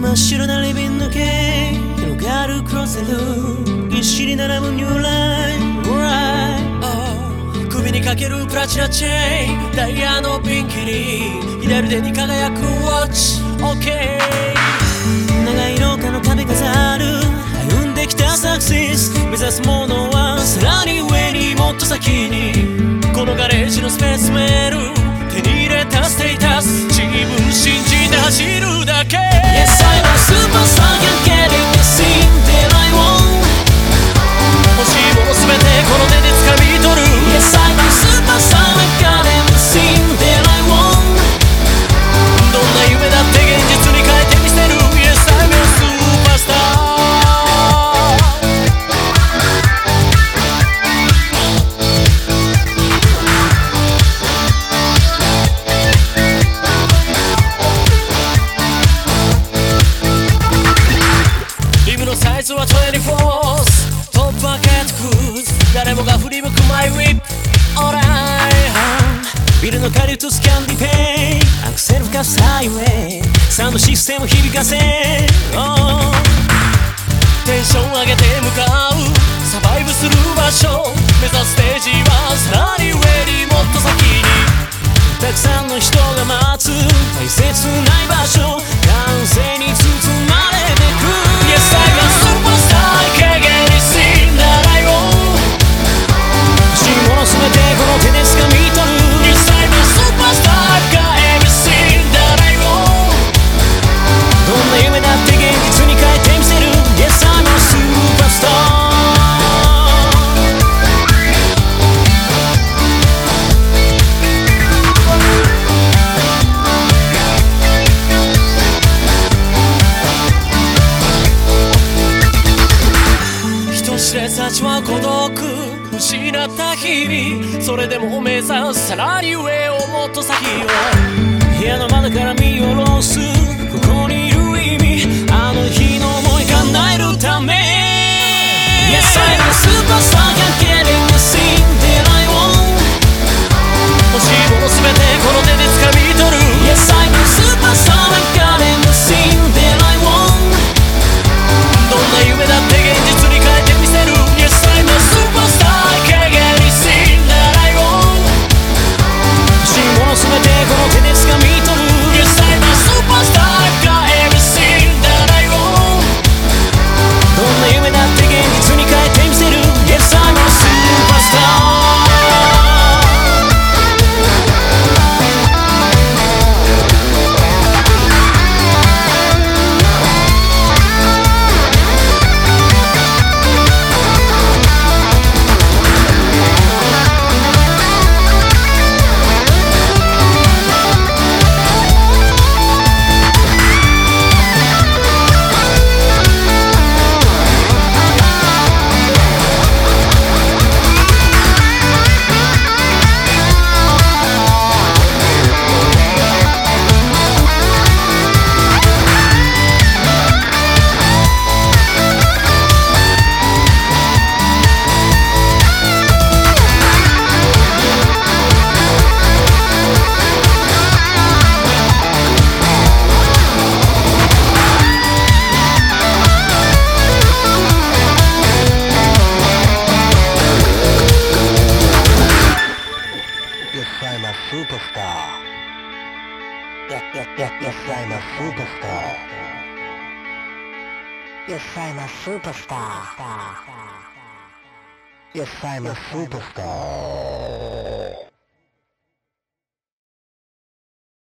真っ白なリビング系広がるクローゼットぎっしり並ぶニューライン首にかけるプラチナチェーンダイヤのピンキリ左手に輝くウォッチ OK 長い廊下の壁飾る歩んできたサクセス目指すものはさらに上にもっと先にこのガレージのスペースメール手に入れたステータス自分信じて走るだけ Yes I'm a superstar can't get in the scene that I want 欲しいもの全てこの手で掴み取る Yes I'm a superstar I got in the scene that I want どんな夢だって現実に変えてみせる Yes I'm a superstarサイズは24トップはケットクーズ誰もが振り向くマイウィップオーライビルの下流とスキャンディペイアクセル吹かすハイウェイサウンドシステム響かせ、テンション上げて向かうサバイブする場所目指すステージはさらに上にもっと先にたくさんの人が待つ大切な場所完成に包まれてく Yes I'm a superstar I can't get anything that I want 欲しいもの全てこの手で掴み取る Yes I'm a superstar I've got everything that I want どんな夢だって現実に変えてみせる Yes I'm a superstar知れ幸は孤独失った日々それでも目指すさらに上をもっと先を部屋の窓から見下ろすここにいる意味あの日の思い叶えるため Yes I'm a superstar can't get in the scene that I want 欲しいもの全てこの手で掴み取る Yes I'm a superstar I got in the scene that I want どんな夢だって現実に変えてみせる Yes I'm a superstar I can't get anything that I want 欲しいもの全てこの手で掴み取る Yes I'm a superstar I've got everything that I want どんな夢だって現実に変えてみせる Yes I'm a superstar Yes, I'm a superstar. Yes, I'm a superstar. Yes, I'm a superstar. Yes, I'm a superstar.